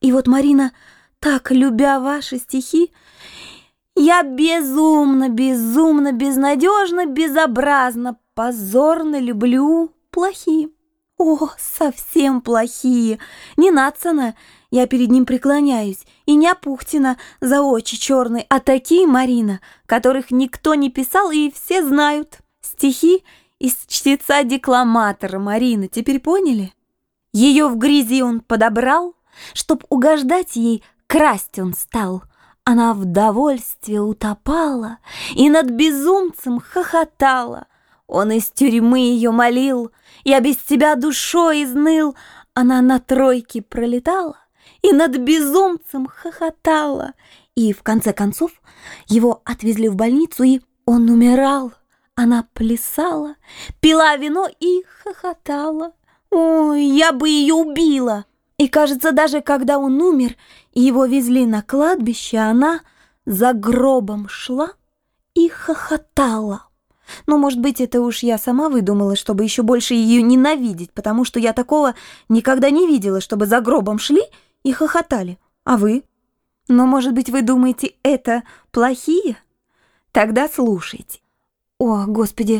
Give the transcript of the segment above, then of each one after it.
И вот, Марина, так любя ваши стихи, я безумно, безумно, безнадежно, безобразно, позорно люблю плохие. О, совсем плохие. Не Надсона, я перед ним преклоняюсь, и не Апухтина за очи черные, а такие, Марина, которых никто не писал и все знают. Стихи из чтеца-декламатора, Марина, теперь поняли? Ее в грязи он подобрал, чтоб угождать ей, красть он стал. Она в довольстве утопала и над безумцем хохотала. Он из тюрьмы ее молил: «Я без тебя душой изныл». Она на тройке пролетала и над безумцем хохотала. И в конце концов его отвезли в больницу, и он умирал. Она плясала, пила вино и хохотала. Ой, я бы ее убила. И, кажется, даже когда он умер и его везли на кладбище, она за гробом шла и хохотала. Но, может быть, это уж я сама выдумала, чтобы еще больше ее ненавидеть, потому что я такого никогда не видела, чтобы за гробом шли и хохотали. А вы? Но, может быть, вы думаете, это плохие? Тогда слушайте. О, Господи,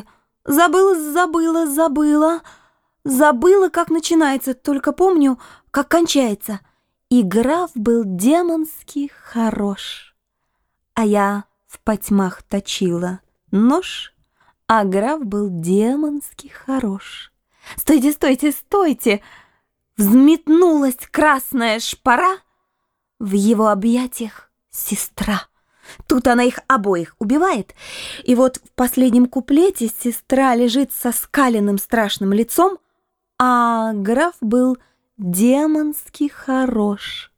забыла, как начинается, только помню, как кончается. И граф был демонски хорош. А я в потьмах точила нож, а граф был демонски хорош. Стойте, стойте, стойте! Взметнулась красная шпора, в его объятиях сестра. Тут она их обоих убивает, и вот в последнем куплете сестра лежит со скаленным страшным лицом, а граф был демонски хорош.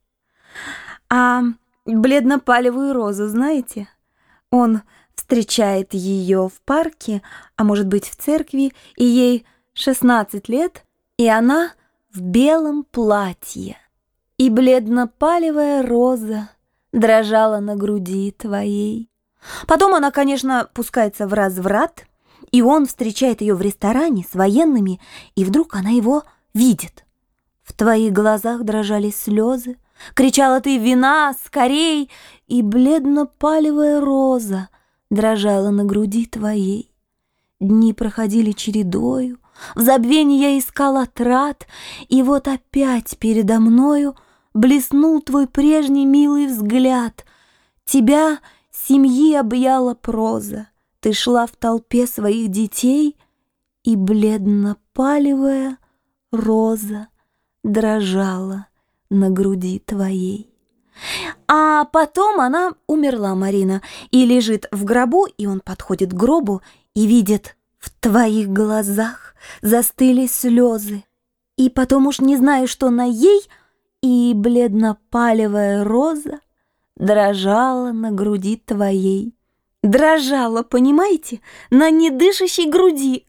А бледно-палевую розу знаете? Он встречает ее в парке, а может быть в церкви, и ей 16 лет, и она в белом платье. И бледно-палевая роза дрожала на груди твоей. Потом она, конечно, пускается в разврат, и он встречает ее в ресторане с военными, и вдруг она его видит. В твоих глазах дрожали слезы, кричала ты: «Вина, скорей!» И бледно-палевая роза дрожала на груди твоей. Дни проходили чередою, в забвении я искал отрад, и вот опять передо мною блеснул твой прежний милый взгляд. Тебя семьи объяла проза, ты шла в толпе своих детей, и бледно-палевая роза дрожала на груди твоей. А потом она умерла, Марина, и лежит в гробу, и он подходит к гробу и видит: в твоих глазах застыли слезы. И потом уж не знаю, что на ей, и бледно-палевая роза дрожала на груди твоей. Дрожала, понимаете, на недышащей груди.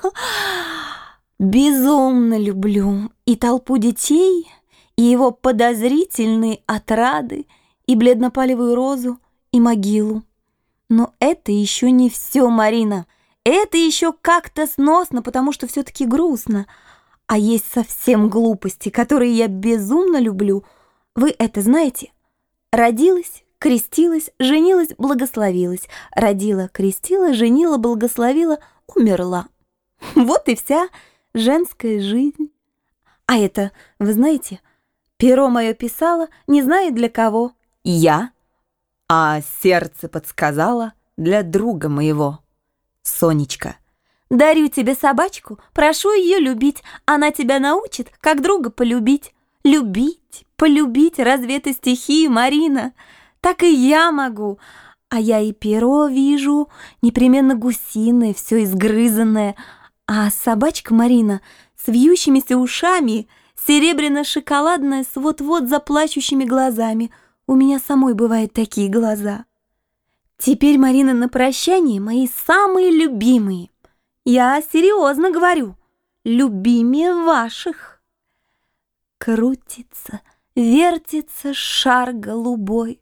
Безумно люблю и толпу детей, и его подозрительные отрады, и бледно-палевую розу, и могилу. Но это еще не все, Марина. Это еще как-то сносно, потому что все-таки грустно. А есть совсем глупости, которые я безумно люблю. Вы это знаете? Родилась, крестилась, женилась, благословилась. Родила, крестила, женила, благословила, умерла. Вот и вся женская жизнь. А это, вы знаете, перо мое писало, не знаю для кого. Я, а сердце подсказало для друга моего. Сонечка. Дарю тебе собачку, прошу ее любить. Она тебя научит, как друга полюбить. Любить, полюбить, разве это стихи, Марина? Так и я могу. А я и перо вижу, непременно гусиное, все изгрызанное. А собачка, Марина, с вьющимися ушами, серебряно-шоколадная, с вот-вот заплачущими глазами. У меня самой бывают такие глаза. Теперь, Марина, на прощание мои самые любимые. Я серьезно говорю, любимее ваших. Крутится, вертится шар голубой,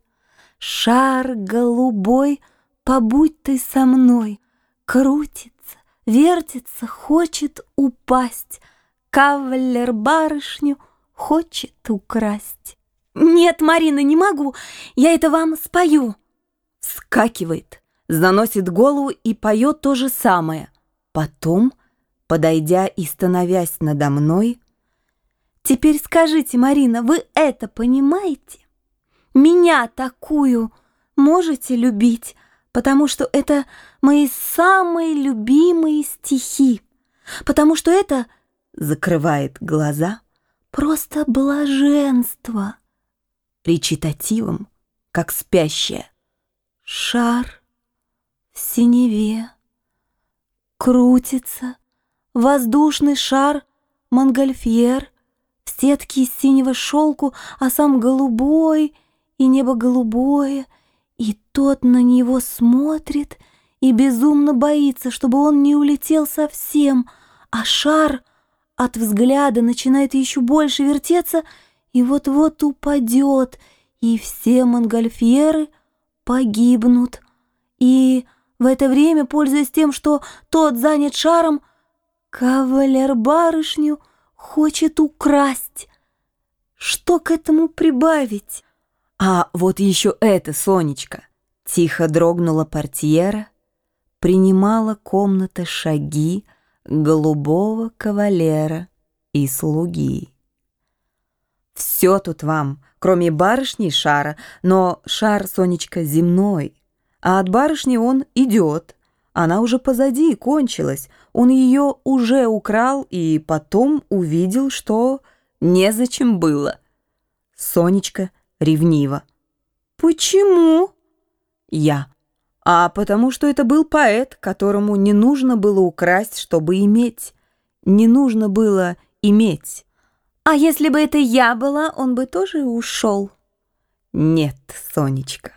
побудь ты со мной. Крутится, вертится, хочет упасть, кавалер барышню хочет украсть. Нет, Марина, не могу. Я это вам спою. Вскакивает, заносит голову и поет то же самое. Потом, подойдя и становясь надо мной: «Теперь скажите, Марина, вы это понимаете? Меня такую можете любить, потому что это мои самые любимые стихи, потому что это, закрывает глаза, просто блаженство». Речитативом, как спящая: «Шар в синеве крутится, воздушный шар Монгольфьер в сетке из синего шелку, а сам голубой, и небо голубое, и тот на него смотрит и безумно боится, чтобы он не улетел совсем, а шар от взгляда начинает еще больше вертеться и вот-вот упадет, и все монгольфьеры погибнут. И в это время, пользуясь тем, что тот занят шаром, кавалер барышню хочет украсть. Что к этому прибавить?» А вот еще это, Сонечка. Тихо дрогнула портьера, принимала комната шаги голубого кавалера и слуги. Все тут вам, кроме барышни и шара, но шар, Сонечка, земной, а от барышни он идет. Она уже позади, кончилась. Он ее уже украл и потом увидел, что незачем было. Сонечка ревниво: «Почему?» Я: «А потому что это был поэт, которому не нужно было украсть, чтобы иметь. Не нужно было иметь». «А если бы это я была, он бы тоже ушел?» «Нет, Сонечка,